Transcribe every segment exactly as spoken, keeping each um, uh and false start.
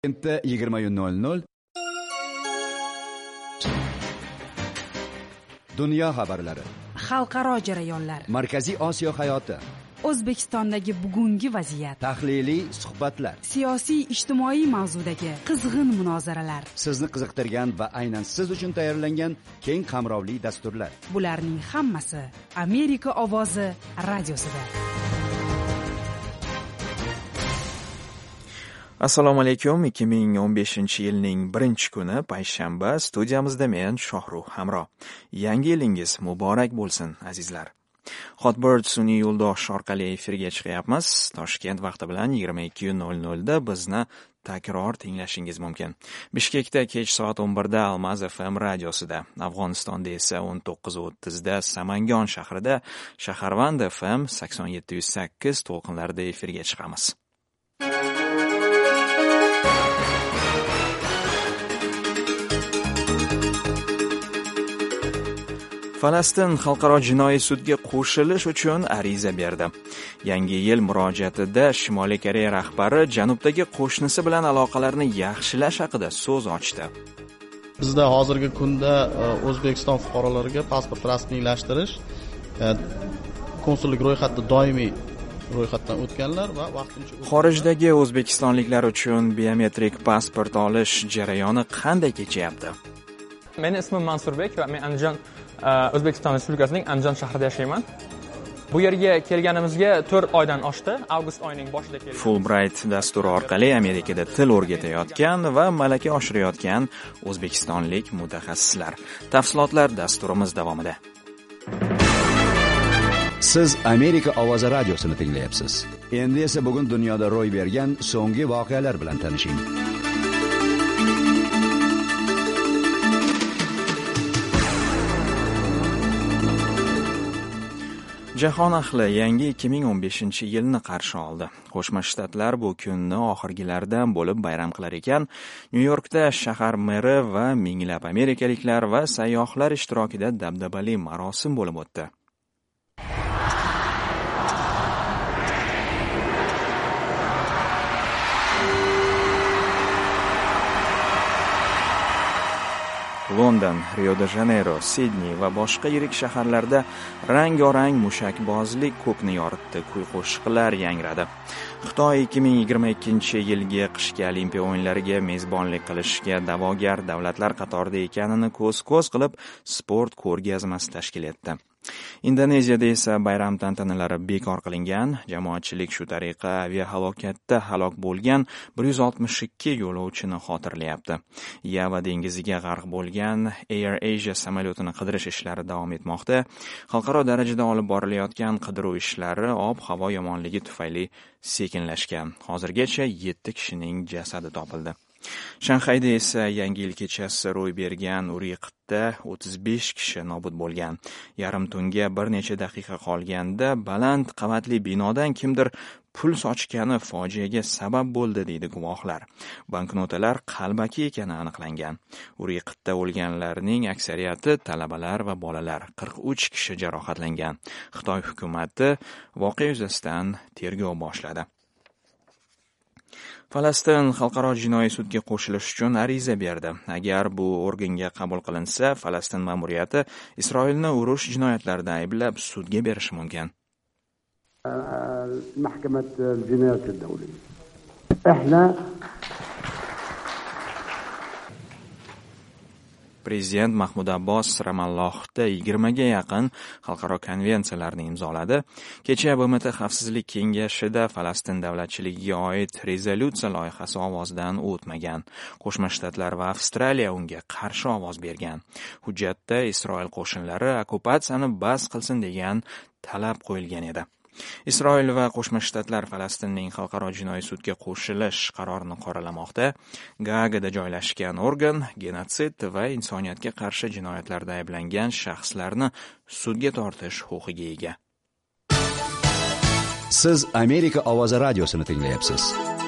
Endi yigirma nol nol Dunyo xabarlari, xalqaro jarayonlar, Markaziy Osiyo hayoti, O'zbekistondagi bugungi vaziyat, tahliliy suhbatlar, siyosiy ijtimoiy mavzudagi qizg'in munozaralar, sizni qiziqtirgan va aynan siz uchun tayyorlangan keng qamrovli dasturlar. Bularning hammasi Amerika ovozi radiosida. Assalomu alaykum. ikki ming o'n beshinchi yilning birinchi kuni payshanba, studiyamizda men Shohruh Hamro. Yangi yilingiz muborak bo'lsin, azizlar. Hotbird sun'iy yo'ldosh orqali efirga chiqyapmiz. Toshkent vaqti bilan yigirma ikki nol nol da bizni takror tinglashingiz mumkin. Bishkekda kech soat o'n birda Almaz F M radiosida, Afg'onistonda esa o'n to'qqiz o'ttiz da Samangon shahrida Shaharvand F M sakson yetti yuz sakkiz to'lqinlarida efirga chiqamiz. Falastin xalqaro jinoiy sudga qo'shilish uchun ariza berdi. Yangi yil murojaatida Shimoliy Koreya rahbari janubdagi qo'shnisi bilan aloqalarni yaxshilash haqida so'z ochdi. Bizda hozirgi kunda O'zbekiston fuqarolariga pasport rasmiylashtirish konsullik ro'yxatida doimiy ro'yxatdan o'tganlar va vaqtincha xorijdagi o'zbekistonliklar uchun biometrik pasport olish jarayoni qanday kechyapti? Meni ismim Mansurbek va men Andijon O'zbekiston Respublikasining Andijon shahrida yashayman. Bu yerga kelganimizga to'rt oydan oshdi. Avgust oyining boshida keldik. Fulbright dasturi orqali Amerikada til o'rgatayotgan va malaka oshirayotgan o'zbekistonlik mutaxassislar. Tafsilotlar dasturimiz davomida. Siz Amerika ovozi radiosini tinglayapsiz. Endi esa bugun dunyoda ro'y bergan so'nggi voqealar bilan tanishing. Jahon ahli yangi ikki ming o'n beshinchi yilni qarshi oldi. Qo'shma Shtatlar bu kunni oxirgilaridan bo'lib bayram qilar ekan. Nyu-Yorkda shahar meri va minglab amerikaliklar va sayyohlar ishtirokida dabdabali marosim bo'lib o'tdi. London, Rio-de-Janeyro, Sidney va boshqa yirik shaharlarda rang-orang mushakbozlik ko'kni yoritdi, kuy-qo'shiqlar yangradi. Xitoy ikki ming yigirma ikkinchi yilgi qishki Olimpiya o'yinlariga mezbonlik qilishga da'vogar davlatlar qatorida ekanini ko'z-ko'z qilib sport ko'rgazmasi tashkil etdi. Indoneziyada esa bayram tantanalari bekor qilingan. Jamoatchilik shu tariqa aviahalokatda halok bo'lgan bir yuz oltmish ikki yo'lovchini xotirlayapti. Yava dengiziga g'arq bo'lgan Air Asia samolyotini qidirish ishlari davom etmoqda. Xalqaro darajada olib borilayotgan qidiruv ishlari ob-havo yomonligi tufayli sekinlashgan. Hozirgacha yetti kishining jasadi topildi. Shanxayda esa yangi yil kechasi ro'y bergan Uriqda o'ttiz besh kishi nobud bo'lgan. Yarim tunga bir necha daqiqa qolganda baland qavatli binodan kimdir pul sochgani fojiaga sabab bo'ldi, deydi guvohlar. Banknotalar qalbaki ekani aniqlangan. Uriqda o'lganlarning aksariyati talabalar va bolalar. qirq uch kishi jarohatlangan. Xitoy hukumati voqea yuzasidan tergov boshladi. Falastin xalqaro jinoiy sudga qo'shilish uchun ariza berdi. Agar bu organga qabul qilinsa, Falastin ma'muriyati Isroilni urush jinoyatlarida ayblab sudga berishi mumkin. محكمة الجنايات الدولية. احنا Prezident Mahmud Abbos Ramallohda yigirmaga yaqin xalqaro konvensiyalarni imzoladi. Kecha B M T Xavfsizlik kengashida Falastin davlatchiligiga oid rezolyutsiya loyihasi ovozdan o'tmagan. Qo'shma Shtatlar va Avstraliya unga qarshi ovoz bergan. Hujjatda Isroil qo'shinlari okkupatsiyani bas qilsin degan talab qo'yilgan edi. Isroil va Qo'shma Shtatlar Falastinning xalqaro jinoiy sudga qo'shilish qarorini qoralamoqda. Gaagada joylashgan organ genotsid va insoniyatga qarshi jinoyatlarda ayblangan shaxslarni sudga tortish huquqiga ega. Siz Amerika ovozi radiosini tinglayapsiz.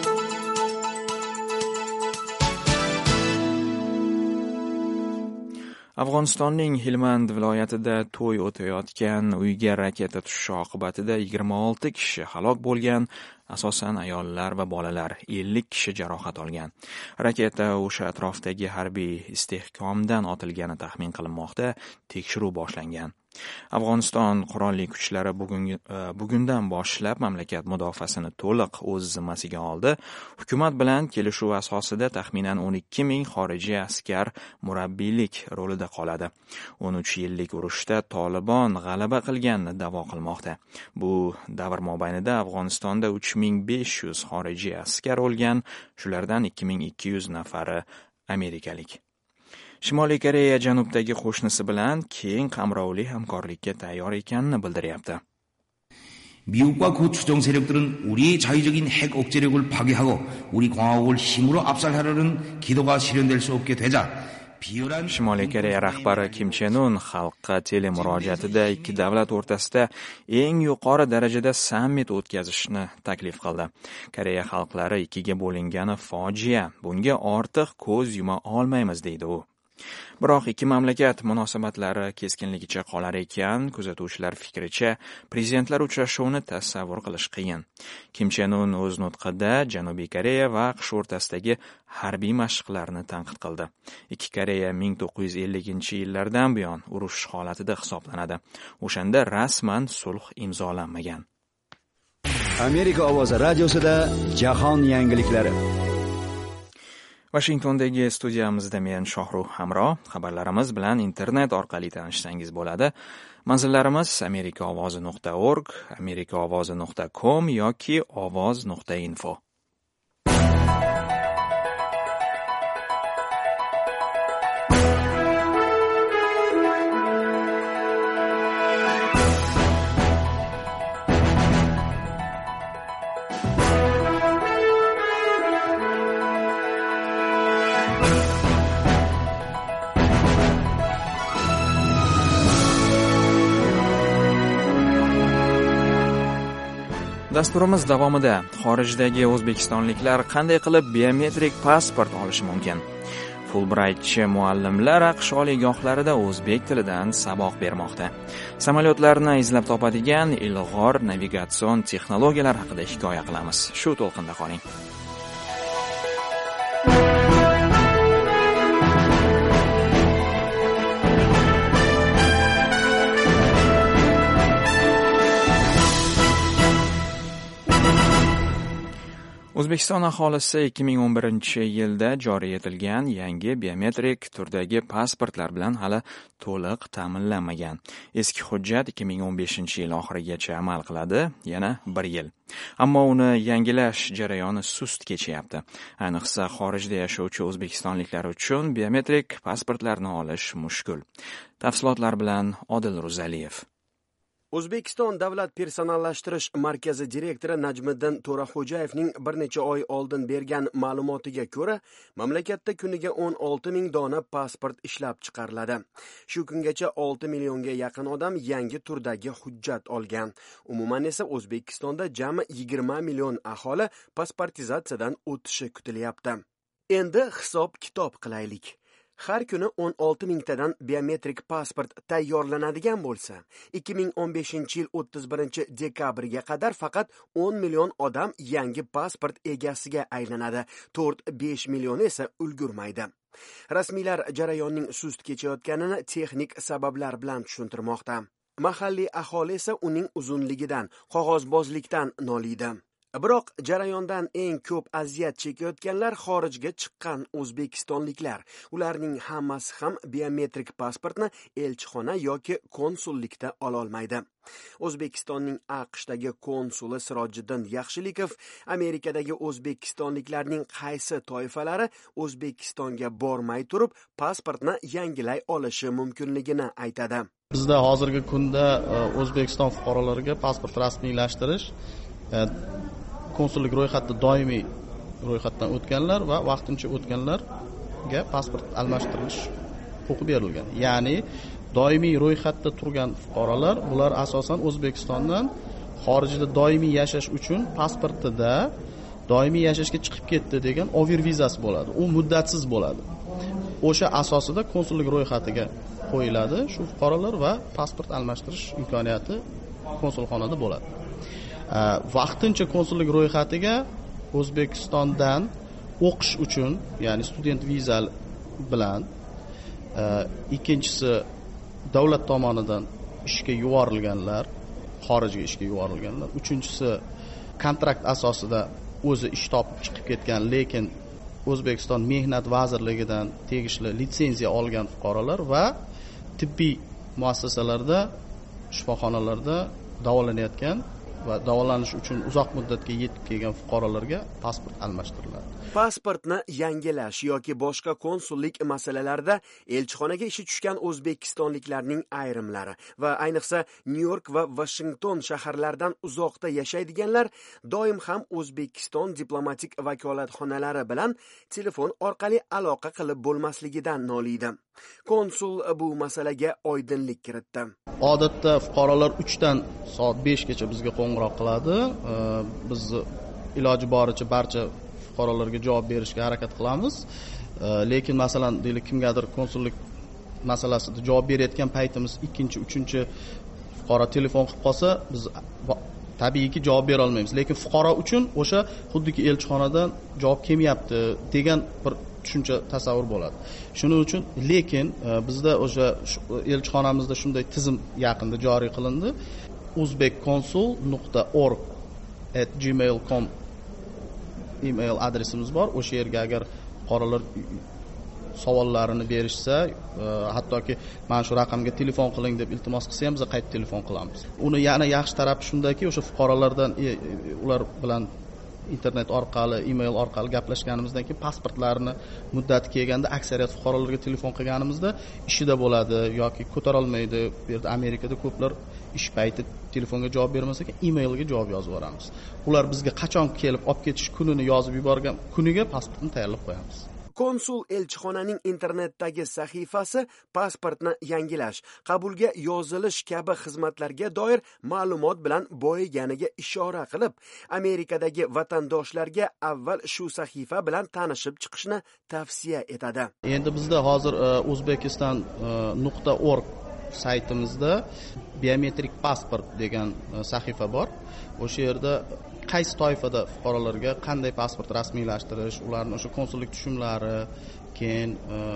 Afg'onistonning Helmand viloyatida to'y o'tayotgan uyga raketa tushishi oqibatida yigirma olti kishi halok bo'lgan. asosan ayollar va bolalar, ellik kishi jarohat olgan. Raketa o'sha atrofdagi harbiy istehkomdan otilgani taxmin qilinmoqda, tekshiruv boshlangan. Afg'oniston qurolli kuchlari bugun bugundan boshlab mamlakat mudofaasini to'liq o'z zimmasiga oldi. Hukumat bilan kelishuv asosida taxminan o'n ikki ming xorijiy askar murabbiylik rolida qoladi. o'n uch yillik urushda Tolibon g'alaba qilganini da'vo qilmoqda. Bu davr mobaynida Afg'onistonda uch ming besh yuz xorijiy askar o'lgan, shulardan ikki ming ikki yuz nafari amerikalik. Shimoliy Koreya janubdagi qo'shnisi bilan keng qamrovli hamkorlikka tayyor ekanini bildiryapti. 미국과 그 추종 세력들은 우리의 자유적인 핵 억제력을 파괴하고 우리 공화국을 힘으로 압살하려는 기도가 실현될 수 없게 되자 비열한 Shimoliy Koreya rahbari Kim Chen Un xalqqa telemurojaatida ikki davlat o'rtasida eng yuqori darajada sammit o'tkazishni taklif qildi. Koreya xalqlari ikkiga bo'lingani fojia, bunga ortiq ko'z yuma olmaymiz deydi u. Biroq ikki mamlakat munosabatlari keskinligicha qolar ekan, kuzatuvchilar fikricha, prezidentlar uchrashuvini tasavvur qilish qiyin. Kim Chen Un o'z nutqida Janubiy Koreya va AQSh o'rtasidagi harbiy mashqlarni tanqid qildi. Ikki Koreya ming to'qqiz yuz elliginchi yillardan buyon urush holatida hisoblanadi. O'shanda rasman sulh imzolanmagan. Amerika ovozi radiosida jahon yangiliklari. Washingtondagi studiyamizda men Shohruh Hamro. Xabarlarimiz bilan internet orqali tanishsangiz bo'ladi. Manzillarimiz amerika ovozi nuqta org, amerika ovozi nuqta com yoki ovoz nuqta info. Dasturimiz davomida xorijdagi o'zbekistonliklar qanday qilib biometrik pasport olishi mumkin? Fulbrightchi muallimlar AQSh oliygohlarida o'zbek tilidan saboq bermoqda. Samolyotlarni izlab topadigan ilg'or navigatsion texnologiyalar haqida hikoya qilamiz. Shu to'lqinda qoling. O'zbekiston aholisi ikki ming o'n birinchi yilda joriy etilgan yangi biometrik turdagi pasportlar bilan hali to'liq ta'minlanmagan. Eski hujjat ikki ming o'n beshinchi yil oxirigacha amal qiladi, yana bir yil. Ammo uni yangilash jarayoni sust kechyapti. Ayniqsa xorijda yashovchi o'zbekistonliklar uchun biometrik pasportlarni olish mushkul. Tafsilotlar bilan Odil Ro'zaliyev. O'zbekiston Davlat personallashtirish markazi direktori Najmiddin To'raxo'jayevning bir necha oy oldin bergan ma'lumotiga ko'ra, mamlakatda kuniga o'n olti ming dona pasport ishlab chiqariladi. Shu kungacha olti millionga yaqin odam yangi turdagi hujjat olgan. Umuman esa O'zbekistonda jami yigirma million aholi pasportizatsiyadan o'tishi kutilyapti. Endi hisob-kitob qilaylik. Har kuni o'n olti mingtadan biometrik pasport tayyorlanadigan bo'lsa, ikki ming o'n beshinchi yil o'ttiz birinchi dekabrga qadar faqat o'n million odam yangi pasport egasiga aylanadi. to'rt besh million esa ulgurmaydi. Rasmiylar jarayonning sust kechayotganini texnik sabablar bilan tushuntirmoqda. Mahalliy aholi esa uning uzunligidan, qog'ozbozlikdan noliydi. Biroq jarayondan eng ko'p aziyat chekayotganlar xorijga chiqqan o'zbekistonliklar. Ularning hammasi ham biometrik pasportni elchixona yoki konsullikda ola olmaydi. O'zbekistonning AQShdagi konsuli Sirojiddin Yaxshilikov Amerikadagi o'zbekistonliklarning qaysi toifalari O'zbekistonga bormay turib pasportni yangilay olishi mumkinligini aytadi. Bizda hozirgi kunda O'zbekiston fuqarolariga pasport rasmiylashtirish konsullik ro'yxatida doimiy ro'yxatdan o'tganlar va vaqtincha o'tganlarga pasport almashtirilish huquqi berilgan. Ya'ni doimiy ro'yxatda turgan fuqarolar, bular asosan O'zbekistondan xorijda doimiy yashash uchun pasportida doimiy yashashga chiqib ketdi degan over vizasi bo'ladi. U muddatsiz bo'ladi. O'sha asosida konsullik ro'yxatiga qo'yiladi shu fuqarolar va pasport almashtirish imkoniyati konsulxonada bo'ladi. vaqtincha konsullik ro'yxatiga O'zbekistondan o'qish uchun, ya'ni student viza bilan, ikkinchisi davlat tomonidan ishga yuborilganlar, xorijga ishga yuborilganlar, uchinchisi kontrakt asosida o'zi ish topib chiqib ketgan, lekin O'zbekiston Mehnat vazirligidan tegishli litsenziya olgan fuqarolar va tibbiy muassasalarda, shifoxonalarda davolanayotgan va davolanish uchun uzoq muddatga yetib kelgan fuqarolarga pasport almashtiriladi. Pasportni yangilash yoki boshqa konsullik masalalarida elchixonaga ishi tushgan o'zbekistonliklarning ayrimlari va ayniqsa Nyu-York va Washington shaharlaridan uzoqda yashaydiganlar doim ham O'zbekiston diplomatik vakolatxonalari bilan telefon orqali aloqa qilib bo'lmasligidan noliydi. Konsul bu masalaga oydinlik kiritdi. Odatda fuqarolar uchdan soat beshgacha bizga qo'ng'iroq qiladi. Biz iloji boricha barcha fuqarolarga javob berishga harakat qilamiz. Lekin masalan, deylik, kimgadir konsullik masalasida javob berayotgan paytimiz ikkinchi, uchinchi fuqaro telefon qilib qolsa, biz tabiiyki javob bera olmaymiz. Lekin fuqaro uchun o'sha xuddiki elchixonadan javob kelmayapti degan bir tushuncha tasavvur bo'ladi. Shuning uchun lekin bizda o'sha elchixonamizda shunday tizim yaqinda joriy qilindi. uzbekkonsul nuqta org at gmail nuqta com email adresimiz bor. O'sha yerga agar fuqarolar savollarini berishsa, hattoki mana shu raqamga telefon qiling deb iltimos qilsa ham biz qayta telefon qilamiz. Uni yana yaxshi tarafi shundaki, o'sha fuqarolardan ular bilan internet orqali, email orqali gaplashganimizdan keyin pasportlarini muddati kelganda aksariyat fuqarolarga telefon qilganimizda ishida bo'ladi yoki ko'tara olmaydi. Bu yerda Amerikada ko'plar ish payti telefonga javob bermasa ekan, emailga javob yozib yuboramiz. Ular bizga qachon kelib olib ketish kunini yozib yuborgan kuniga pasportni tayyorlab qo'yamiz. Konsul elchixonaning internetdagi sahifasi pasportni yangilash, qabulga yozilish kabi xizmatlarga doir ma'lumot bilan boyiganiga ishora qilib, Amerikadagi vatandoshlarga avval shu sahifa bilan tanishib chiqishni tavsiya etadi. Endi bizda hozir uzbekistan nuqta org saytimizda biometrik pasport degan sahifa bor. O'sha yerda qaysi toifada fuqarolarga qanday pasport rasmiylashtirish, ularning o'sha konsullik tushumlari, keyin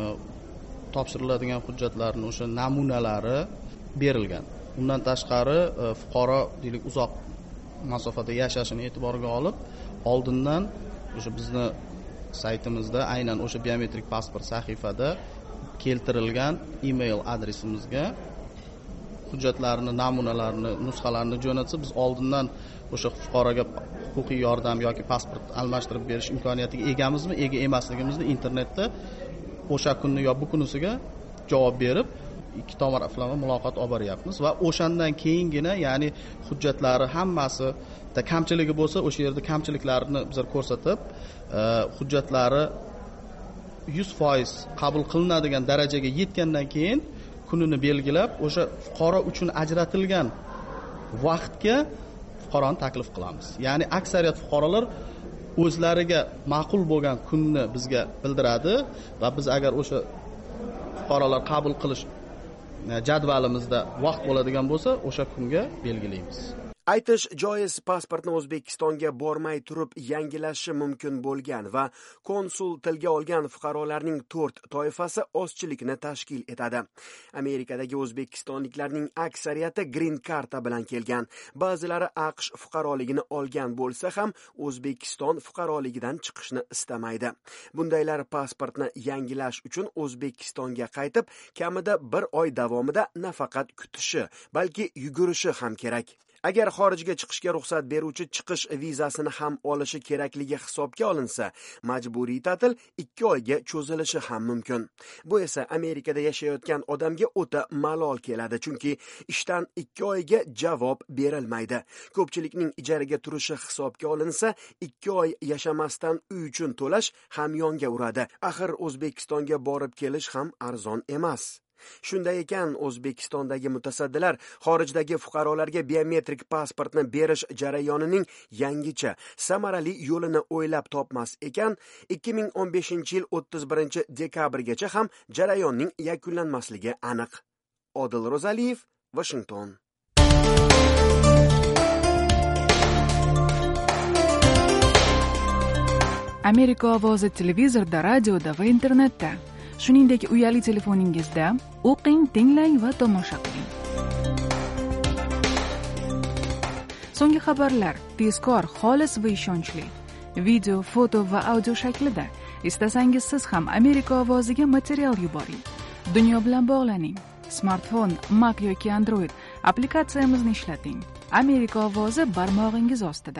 topshiriladigan hujjatlarning o'sha namunalari berilgan. Undan tashqari fuqaro deylik uzoq masofada yashashini e'tiborga olib, oldindan o'sha bizni saytimizda aynan o'sha biometrik pasport sahifada keltirilgan email adresimizga hujjatlarni, namunalarini, nusxalarini jo'natsa, biz oldindan o'sha fuqaroga huquqiy yordam yoki pasport almashtirib berish imkoniyatiga egamizmi, ega emasligimizni internetda o'sha kunni yo bu kunisiga javob berib, ikki tomonlama muloqot olib boryapmiz va o'shandan keyingina, ya'ni hujjatlari hammasida kamchiligi bo'lsa, o'sha yerda kamchiliklarini bizlar ko'rsatib, hujjatlari yuz foiz qabul qilinadigan darajaga yetgandan keyin kunini belgilab, o'sha fuqaro uchun ajratilgan vaqtga fuqaroni taklif qilamiz. Ya'ni aksariyat fuqarolar o'zlariga ma'qul bo'lgan kunni bizga bildiradi va biz agar o'sha fuqarolar qabul qilish jadvalimizda vaqt bo'ladigan bo'lsa, o'sha kunga belgilaymiz. Aytish joiz, pasportni O'zbekistonga bormay turib yangilashi mumkin bo'lgan va konsul tilga olgan fuqarolarning to'rt toifasi ozchilikni tashkil etadi. Amerikadagi o'zbekistonliklarning aksariyati green karta bilan kelgan. Ba'zilari AQSh fuqaroligini olgan bo'lsa ham O'zbekiston fuqaroligidan chiqishni istamaydi. Bundaylar pasportni yangilash uchun O'zbekistonga qaytib, kamida bir oy davomida nafaqat kutishi, balki yugurishi ham kerak. Agar xorijga chiqishga ruxsat beruvchi chiqish vizasini ham olishi kerakligi hisobga olinsa, majburiy ta'til ikki oyga cho'zilishi ham mumkin. Bu esa Amerikada yashayotgan odamga o'ta malol keladi, chunki ishdan ikki oyga javob berilmaydi. Ko'pchilikning ijaraga turishi hisobga olinsa, ikki oy yashamasdan uy uchun to'lash hamyonga uradi. Axir O'zbekistonga borib kelish ham arzon emas. Shunday ekan, O'zbekistondagi mutasaddilar xorijdagi fuqarolarga biometrik pasportni berish jarayonining yangicha, samarali yo'lini o'ylab topmas ekan, ikki ming o'n beshinchi yil o'ttiz birinchi dekabrgacha ham jarayonning yakunlanmasligi aniq. Odil Ro'zaliyev, Washington. Amerika ovozi televizorda, radioda va internetda, shuningdek uyali telefoningizda o'qing, tinglang va tomosha qiling. So'nggi xabarlar tezkor, xolis va ishonchli. Video, foto va audio shaklida. Istasangiz siz ham Amerika ovoziga material yuboring. Dunyo bilan bog'laning. Smartfon, Mac yoki Android applikatsiyamizni ishlating. Amerika ovozi barmog'ingiz ostida.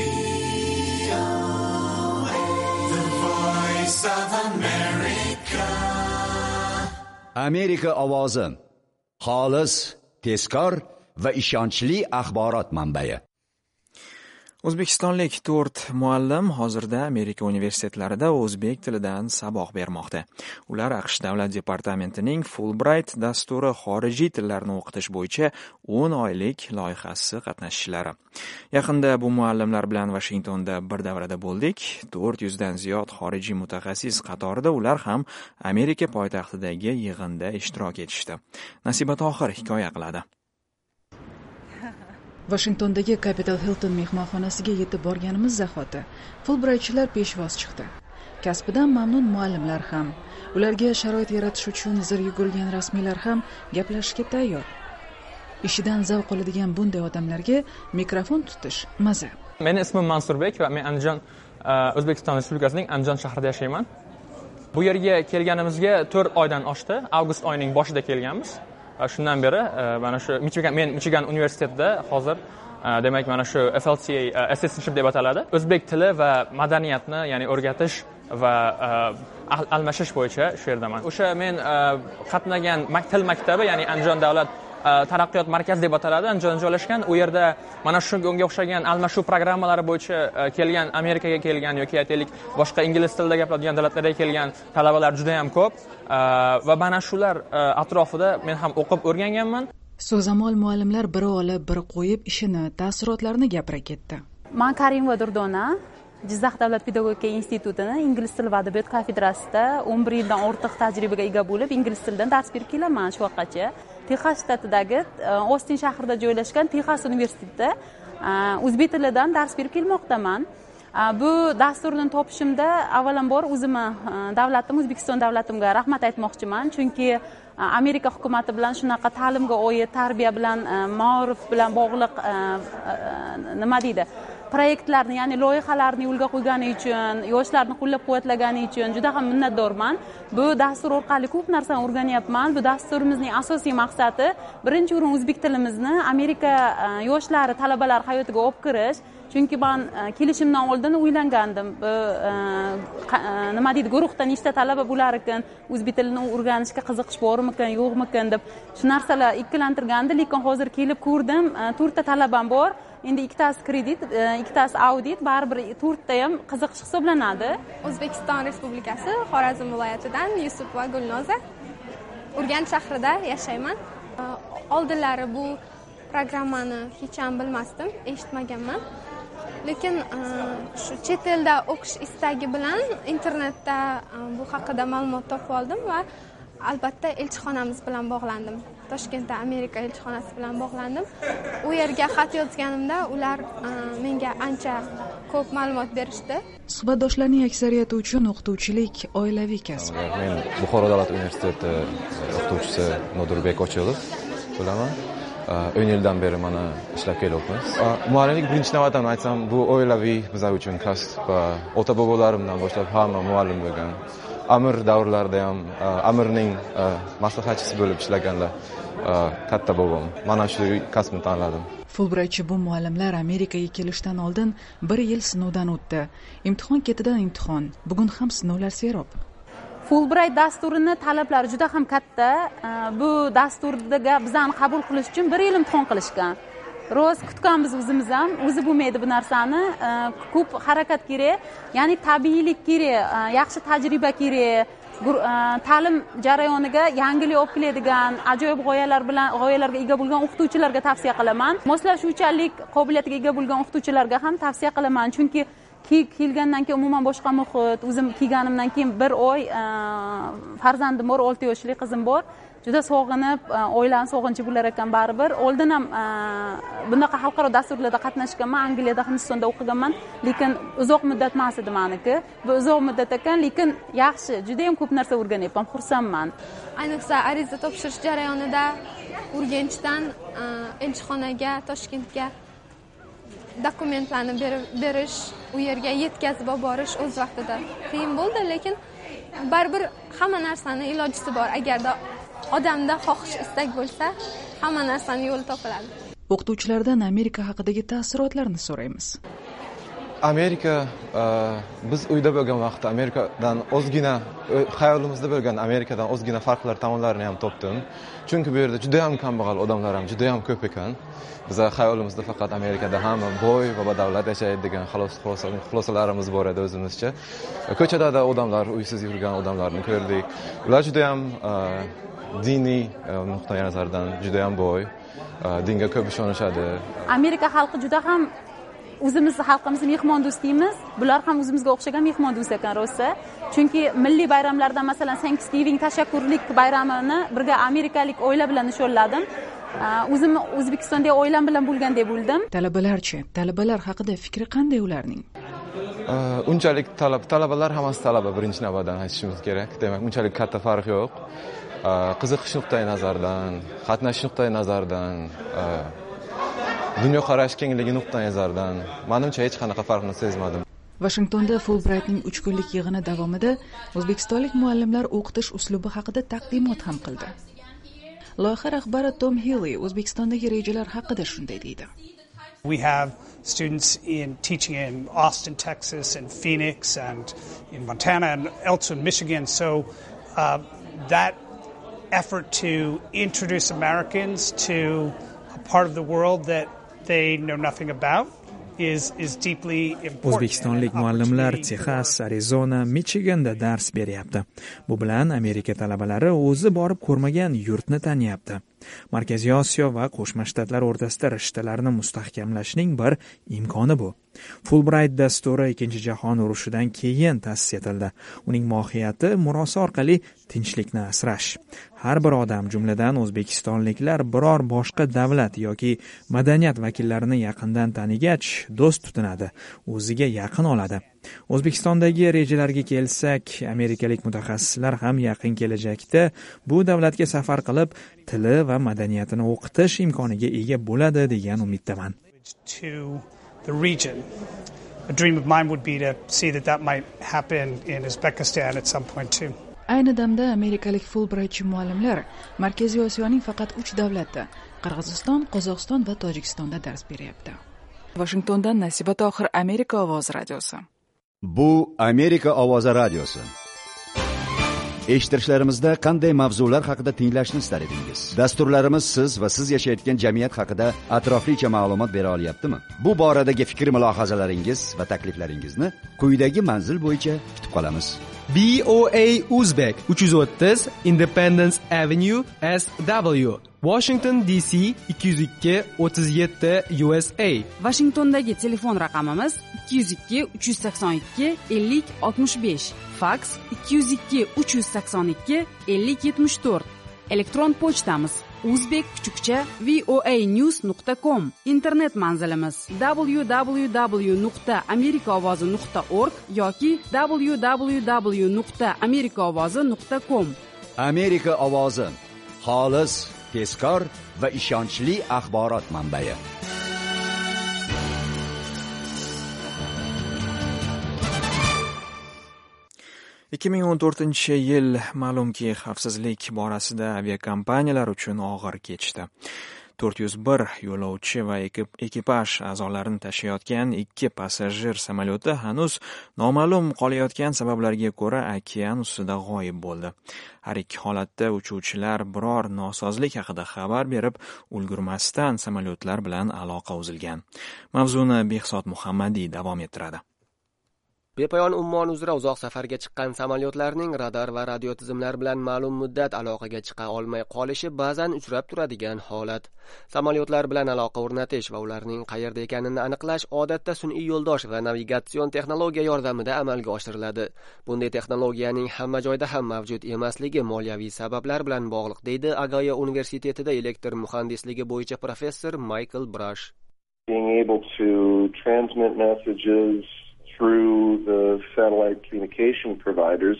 Amerika ovozi. Xolis, tezkor va ishonchli axborot manbai. O'zbekistonlik to'rt muallim hozirda Amerika universitetlarida o'zbek tilidan saboq bermoqda. Ular AQSh Davlat departamentining Fulbright dasturi xorijiy tillarni o'qitish bo'yicha o'n oylik loyihasi qatnashchilari. Yaqinda bu muallimlar bilan Washingtonda bir davrada bo'ldik. to'rt yuzdan ziyod xorijiy mutaxassis qatorida ular ham Amerika poytaxtidagi yig'inda ishtirok etishdi. Nasiba Tohir hikoya qiladi. Washingtondagi Capital Hilton mehmonxonasiga yetib borganimiz zahoti Fulbrightchilar peshvoz chiqdi. Kasbidan mamnun muallimlar ham, ularga sharoit yaratish uchun zir yugurgan rasmiylar ham gaplashishga tayyor. Ishidan zavq oladigan bunday odamlarga mikrofon tutish maza. Mening ismim Mansurbek va men Andijon O'zbekiston Respublikasining Andijon shahrida yashayman. Bu yerga kelganimizga to'rt oydan oshdi. Avgust oyining boshida kelganmiz. Shundan beri mana shu Michigan men Michigan universitetida hozir demak mana shu F L C A assistantship deb ataladi. O'zbek tili va madaniyatni, ya'ni o'rgatish va almashish bo'yicha shu yerdaman. O'sha men qatnagan til maktabi, ya'ni Andijon davlat taraqqiyot markazi deb ataladi, Andijonda joylashgan. U yerda mana shunga unga o'xshagan almashuv programmalari bo'yicha kelgan, Amerikaga kelgan yoki aytaylik boshqa ingliz tilida gapiradigan davlatlarga kelgan talabalar juda ham ko'p va mana shular atrofida men ham o'qib o'rganganman. So'zamol muallimlar biri olib, biri qo'yib ishini, ta'sirotlarini gapira ketdi. Men Karimova Durdona, Jizzax davlat pedagogika institutining ingliz tili va adabiyot kafedrasida o'n bir yildan ortiq tajribaga ega bo'lib, ingliz tilidan dars berib kelaman shu vaqtgacha. Texas shtatidagi Ostin shahrida joylashgan Texas universitetida o'zbek tilidan dars berib kelmoqdaman. Bu dasturni topishimda avvalambor o'zimni davlatim, O'zbekiston davlatimga rahmat aytmoqchiman, chunki Amerika hukumati bilan shunaqa ta'limga oid, tarbiya bilan, ma'rif bilan bog'liq nima deydi, proyektlarni, ya'ni loyihalarni yo'lga qo'ygani uchun, yoshlarni qo'llab-quvvatlagani uchun juda ham minnatdorman. Bu dastur orqali ko'p narsani o'rganyapman. Bu dasturimizning asosiy maqsadi birinchi o'rin o'zbek tilimizni Amerika yoshlari, talabalar hayotiga olib kirish. Chunki men kelishimdan oldin o'ylangandim. Bu nima deydi, guruhda nechta talaba bo'lar ekan, o'zbek tilini o'rganishga qiziqish bormikan, yo'qmikan deb shu narsalar ikkilantirgandi, lekin hozir kelib ko'rdim, to'rtta talabam bor. Endi ikkitasi kredit, ikkitasi audit, baribir to'rtta ham qiziqish hisoblanadi. O'zbekiston Respublikasi Xorazm viloyatidan Yusupova Gulnoza. Urganch shahrida yashayman. Oldinlari bu programmani hech ham bilmasdim, eshitmaganman. Lekin shu chet elda o'qish istagi bilan internetda bu haqida ma'lumot topib oldim va albatta elchixonamiz bilan bog'landim. Toshkentda Amerika elchixonasi bilan bog'landim. U yerga xat yozganimda ular menga ancha ko'p ma'lumot berishdi. Suhbatdoshlarning aksariyati uchun o'qituvchilik oilaviy kasb. Men Buxoro davlat universiteti o'qituvchisi Nodirbek Ochilov bo'laman. o'n yildan beri mana ishlab kelyapmiz. Muallimlik birinchi navbatdan aytsam, bu oilaviy bizlar uchun kasb va ota bobolarimdan boshlab hamma muallim bo'lgan. Amir davrlarida ham Amirning maslahatchisi bo'lib ishlaganlar. Katta bobom. Mana shu kasbni tanladim. Fulbrightchi bu muallimlar Amerikaga kelishdan oldin bir yil sinovdan o'tdi. Imtihon ketidan imtihon. Bugun ham sinovlar serob. Fulbright dasturini talablari juda ham katta. Bu dasturga bizani qabul qilish uchun bir yil imtihon qilishgan. Ro'z kutganmiz o'zimiz ham, o'zi bo'lmaydi bu narsani. Ko'p harakat kerak, ya'ni tabiiylik kerak, yaxshi tajriba kerak. Ta'lim jarayoniga yangilik olib keladigan, ajoyib g'oyalar bilan g'oyalarga ega bo'lgan o'qituvchilarga tavsiya qilaman. Moslashuvchanlik qobiliyatiga ega bo'lgan o'qituvchilarga ham tavsiya qilaman, chunki kelgandan keyin umuman boshqa muhit, o'zim kelganimdan keyin bir oy farzandim bor, olti yoshli qizim bor. juda sog'inib, oilani sog'inchi bo'lar ekan baribir. Oldin ham bunaqa xalqaro dasturlarda qatnashganman, Angliyada, Hindistonda o'qiganman, lekin uzoq muddat emas edi meniki. Bu uzoq muddat ekan, lekin yaxshi, juda ham ko'p narsa o'rganyapman, xursandman. Ayniqsa ariza topshirish jarayonida Urganchdan elchixonaga, Toshkentga dokumentlarni berish, u yerga yetkazib borish o'z vaqtida qiyin bo'ldi, lekin baribir hamma narsani ilojisi bor. Agarda odamda xohish, istak bo'lsa, hamma narsani yo'li topiladi. O'qituvchilardan Amerika haqidagi taassurotlarni so'raymiz. Amerika, biz uyda bo'lgan vaqtda Amerikadan ozgina xayolimizda bo'lgan Amerikadan ozgina farqlar tomonlarini ham topdim. Chunki bu yerda juda ham kambag'al odamlar ham juda ham ko'p ekan. Bizlar xayolimizda faqat Amerikada hamma boy va badavlat yashaydi degan xulosalarimiz bor edi o'zimizcha. Ko'chada odamlar, uysiz yurgan odamlarni ko'rdik. Ular juda ham diniy nuqtai nazardan juda ham boy, dinga ko'p ishonishadi. Amerika xalqi juda ham o'zimiz xalqimizni mehmondo'st deymiz. Bular ham o'zimizga o'xshagan mehmondo'st ekan rosa. Chunki milliy bayramlarda, masalan, Thanksgiving, tashakkurlik bayramini birga amerikalik oila bilan nishonladim. O'zim O'zbekistonda oilam bilan bo'lgan deb bildim. Talabalarchi, talabalar haqida fikri qanday ularning? Unchalik talab, talabalar hammasi talaba birinchi navbatdan aytishimiz kerak. Demak, unchalik katta farq yo'q. Qiziqish nuqtai nazardan, qatnashish nuqtai nazardan, dunyoqarash kengligi nuqtai nazardan menimcha hech qanaqa farqni sezmadim. Washingtonda Fulbrightning uch kunlik yig'ini davomida o'zbekistonlik muallimlar o'qitish uslubi haqida taqdimot ham qildi. Loyiha rahbari Tom Healy O'zbekistondagi rejalar haqida shunday deydi. We have students in teaching in Austin, Texas, and Phoenix, and in Montana, and elsewhere in Michigan. So uh, that effort to introduce Americans to a part of the world that they know nothing about is is deeply important. O'zbekistonlik muallimlar Texas, Arizona, Michiganda dars beryapti. Bu bilan Amerika talabalari o'zi borib ko'rmagan yurtni taniyapti. Markaziy Osiyo va Qo'shma Shtatlar o'rtasida rishtalarni mustahkamlashning bir imkoni bu. Fulbright dasturi Ikkinchi jahon urushidan keyin ta'sis etildi. Uning mohiyati murosa orqali tinchlikni asrash. Har bir odam, jumladan o'zbekistonliklar, biror boshqa davlat yoki madaniyat vakillarini yaqindan tanigach, do'st tutinadi, o'ziga yaqin oladi. O'zbekistondagi rejalarga kelsak, amerikalik mutaxassislar ham yaqin kelajakda bu davlatga safar qilib, tili va madaniyatini o'qitish imkoniga ega bo'ladi degan umiddaman. The region. A dream of mine would be to see that that might happen in Uzbekistan at some point too. Ayni damda amerikalik Fulbright muallimlar Markaziy Osiyoning faqat uch davlatda, Qirg'iziston, Qozog'iston va Tojikistonda dars beryapti. Washingtondan Nasiba Tohir, Amerika ovozi radiosi. Bu Amerika ovozi radiosi. Eshittirishlarimizda qanday mavzular haqida tinglashni istar edingiz? Dasturlarimiz siz va siz yashayotgan jamiyat haqida atroflicha ma'lumot bera olyaptimi? Bu boradagi fikr mulohazalaringiz va takliflaringizni quyidagi manzil bo'yicha kutib qolamiz. B O A Uzbek uch yuz o'ttiz Independence Avenue S W Washington D C ikki yuz ikki o'ttiz yetti U S A. Washingtondagi telefon raqamimiz ikki yuz ikki uch yuz sakson ikki ellik oltmish besh, faks ikki yuz ikki uch yuz sakson ikki ellik yetmish to'rt. Elektron pochtamiz uzbek kuchukcha voanews nuqta com. Internet manzilimiz w w w nuqta amerikaovozi nuqta org yoki w w w nuqta amerikaovozi nuqta com. Amerika ovozi, xolis, tezkor va ishonchli axborot manbai. ikki ming o'n to'rtinchi yil ma'lumki xavfsizlik borasida aviakompaniyalar uchun og'ir kechdi. to'rt yuz bir yo'lovchi va ekipaj a'zolarini tashiyotgan ikki passajir samolyoti hanuz noma'lum qolayotgan sabablarga ko'ra okean ustida g'oyib bo'ldi. Har ikki holatda uchuvchilar biror nosozlik haqida xabar berib ulgurmasdan samolyotlar bilan aloqa uzilgan. Mavzuni Behzod Muhammadiy davom ettiradi. Bepoyon Ummon uzra uzoq safarga chiqqan samolyotlarning radar va radio tizimlar bilan ma'lum muddat aloqaga chiqa olmay qolishi ba'zan uchrab turadigan holat. Samolyotlar bilan aloqa o'rnatish va ularning qayerda ekanini aniqlash odatda sun'iy yo'ldosh va navigatsion texnologiya yordamida amalga oshiriladi. Bunday texnologiyaning hamma joyda ham mavjud emasligi moliyaviy sabablar bilan bog'liq, deydi Agoya universitetida elektr muhandisligi bo'yicha professor Michael Brush. Being able to transmit messages through the satellite communication providers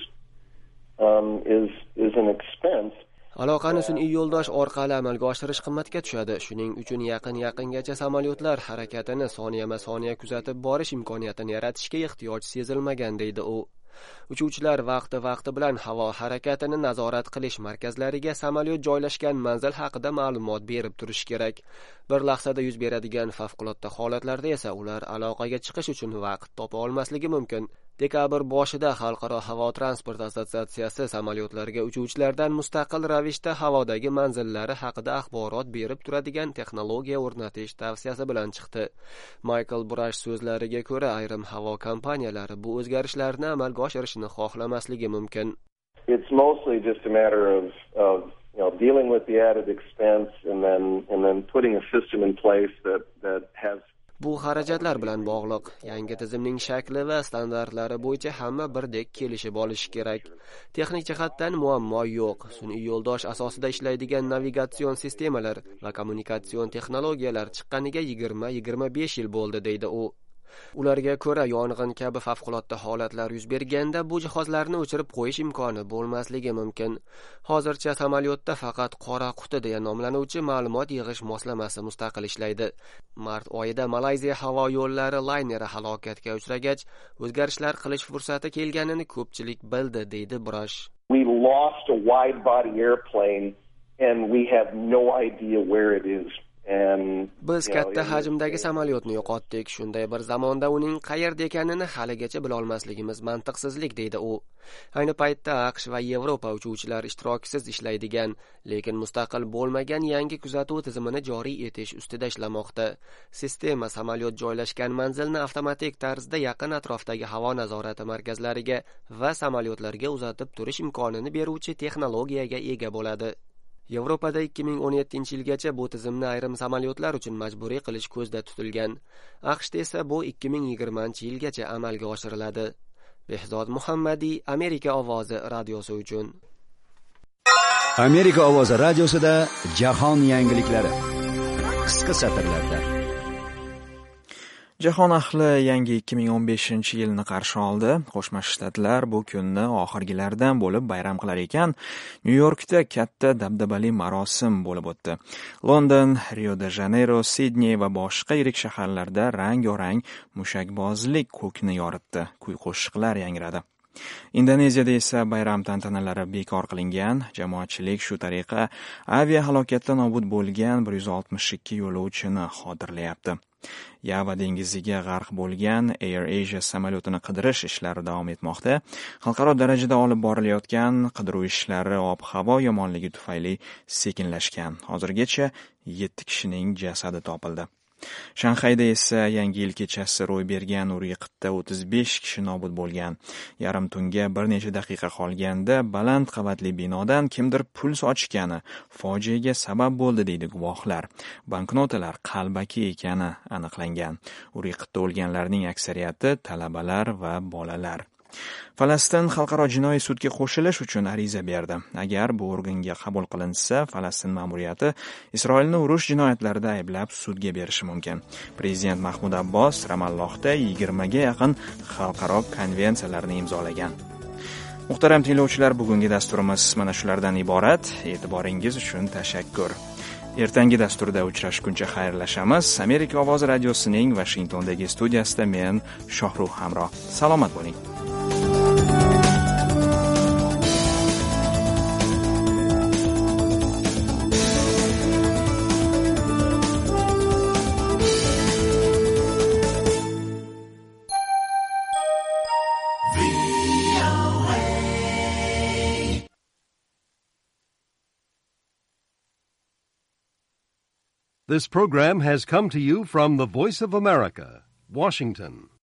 um, is is an expense. Aloqani sun'iy yo'ldosh orqali amalga oshirish qimmatga tushadi. Shuning uchun yaqin-yaqingacha samolyotlar harakatini soniyama-soniya kuzatib borish imkoniyatini yaratishga ehtiyoj sezilmagan, deydi u. Uchuvchilar vaqti-vaqti bilan havo harakatini nazorat qilish markazlariga samolyot joylashgan manzil haqida ma'lumot berib turish kerak. Bir lahzada yuz beradigan favqulodda holatlarda esa ular aloqaga chiqish uchun vaqt topa olmasligi mumkin. Dekabr boshida Xalqaro havo transport assotsiatsiyasi samolyotlarga uchuvchilardan mustaqil ravishda havodagi manzillari haqida axborot berib turadigan texnologiya o'rnatish tavsiyasi bilan chiqdi. Michael Brush so'zlariga ko'ra, ayrim havo kompaniyalari bu o'zgarishlarni amalga oshirishni xohlamasligi mumkin. It's mostly just a matter of of you know dealing with the added expense and then and then putting a system in place that that has Bu xarajatlar bilan bog'liq. Yangi tizimning shakli va standartlari bo'yicha hamma birdek kelishib olishi kerak. Texnik jihatdan muammo yo'q. Sun'iy yo'ldosh asosida ishlaydigan navigatsion sistemalar va kommunikatsion texnologiyalar chiqqaniga yigirma yigirma besh yil bo'ldi, deydi u. Ularga ko'ra, yong'in kabi favqulodda holatlar yuz berganda bu jihozlarni o'chirib qo'yish imkoni bo'lmasligi mumkin. Hozircha samolyotda faqat qora quti deya nomlanuvchi ma'lumot yig'ish moslamasi mustaqil ishlaydi. Mart oyida Malayziya havo yo'llari layneri halokatga uchragach, o'zgarishlar qilish fursati kelganini ko'pchilik bildi, deydi Brush. We lost a wide body airplane and we have no idea where it is. Biz katta hajmdagi samolyotni yo'qotdik. Shunday bir zamonda uning qayerda ekanini haligacha bila olmasligimiz mantiqsizlik, deydi u. Ayni paytda AQSh va Yevropa uchuvchilar ishtirokisiz ishlaydigan, lekin mustaqil bo'lmagan yangi kuzatuv tizimini joriy etish ustida ishlamoqda. Sistema samolyot joylashgan manzilni avtomatik tarzda yaqin atrofdagi havo nazorati markazlariga va samolyotlarga uzatib turish imkonini beruvchi texnologiyaga ega bo'ladi. Yevropada ikki ming o'n yettinchi yilgacha bu tizimni ayrim samolyotlar uchun majburiy qilish ko'zda tutilgan. AQShda esa bu ikki ming yigirmanchi yilgacha amalga oshiriladi. Behzod Muhammadiy, Amerika ovozi radiosi uchun. Amerika ovozi radiosida jahon yangiliklari. Qisqa satrlarda. Jahon ahli yangi ikki ming o'n beshinchi yilni qarshi oldi. Qo'shma Shtatlar bu kunni oxirgilardan bo'lib bayram qilar ekan, Nyu-Yorkda katta dabdabali marosim bo'lib o'tdi. London, Rio de Janeiro, Sidney va boshqa yirik shaharlarda rang-orang mushakbozlik ko'kni yoritdi. Kuy-qo'shiqlar yangradi. Indoneziyada esa bayram tantanalari bekor qilingan. Jamoatchilik shu tariqa aviahalokatda nobud bo'lgan bir yuz oltmish ikki yo'lovchini xotirlayapti. Yava dengiziga g'arq bo'lgan Air Asia samolyotini qidirish ishlari davom etmoqda. Xalqaro darajada olib borilayotgan qidiruv ishlari ob-havo yomonligi tufayli sekinlashgan. Hozirgacha yetti kishining jasadi topildi. Shanxayda esa yangi yil kechasi ro'y bergan uryiqda o'ttiz besh kishi nobud bo'lgan. Yarim tunga bir necha daqiqa qolganda baland qavatli binodan kimdir pul sochgani fojiaga sabab bo'ldi, deydi guvohlar. Banknotalar qalbaki ekani aniqlangan. Uryiqda o'lganlarning aksariyati talabalar va bolalar. Falastin xalqaro jinoiy sudga qo'shilish uchun ariza berdi. Agar bu organga qabul qilinsa, Falastin ma'muriyati Isroilni urush jinoyatlarida ayblab sudga berishi mumkin. Prezident Mahmud Abbos Ramallohda yigirmaga yaqin xalqaro konvensiyalarni imzolagan. Muhtaram tinglovchilar, bugungi dasturimiz mana shulardan iborat. E'tiboringiz uchun tashakkur. Ertangi dasturda uchrashguncha xayrlashamiz. Amerika ovozi radiosining Washingtondagi studiyasida men Shohruh Hamroh. Salomat bo'ling. This program has come to you from the Voice of America, Washington.